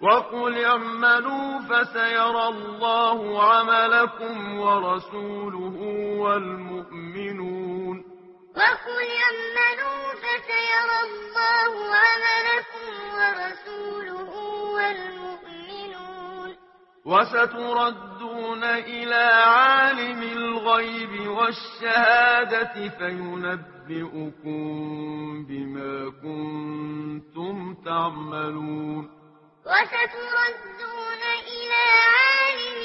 وقل اعملوا فسيرى الله عملكم ورسوله والمؤمنون. وقل اعملوا فسيرى الله عملكم ورسوله والمؤمنون. وستردون إلى عالم الغيب والشهادة فينبئكم بما كنتم تعملون. وستردون إلى عالم